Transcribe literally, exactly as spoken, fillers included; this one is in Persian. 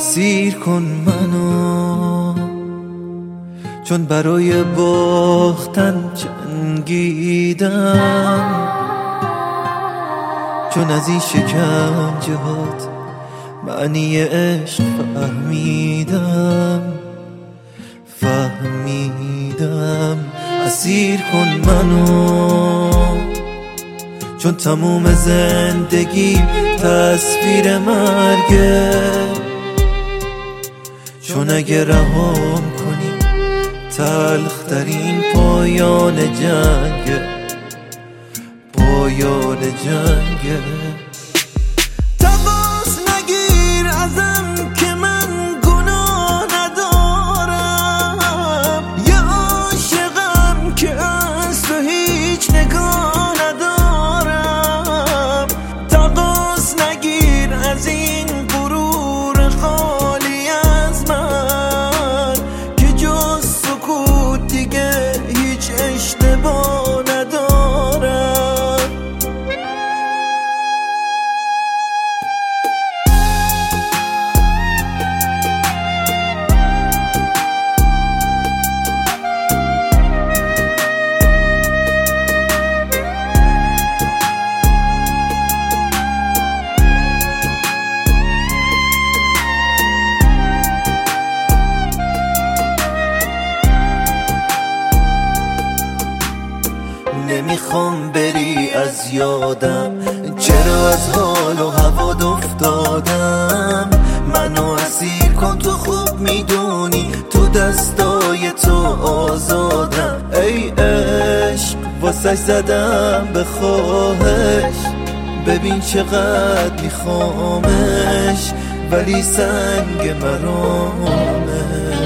اسیر کن منو، چون برای باختن جنگیدم، چون از این شکنجهات معنی عشق فهمیدم فهمیدم اسیر کن منو، چون تموم زندگی تصویر مرگه، چون اگه رهام کنی تلخترین پایان جنگه، پایان جنگه. تماس نگیر ازم که من گناه ندارم، یه عاشقم که از تو هیچ نگاه ندارم. تماس نگیر از این غرور خالی از من که جز سکوت دیگه هیچ اشتباه ندارم. نمیخوام بری از یادم، چرا از حال و هوات افتادم. منو اسیر کن، تو خوب میدونی تو دستای تو آزادم. ای عشق واسه زدم به خواهش، ببین چقدر میخوامش ولی سنگ مرامه.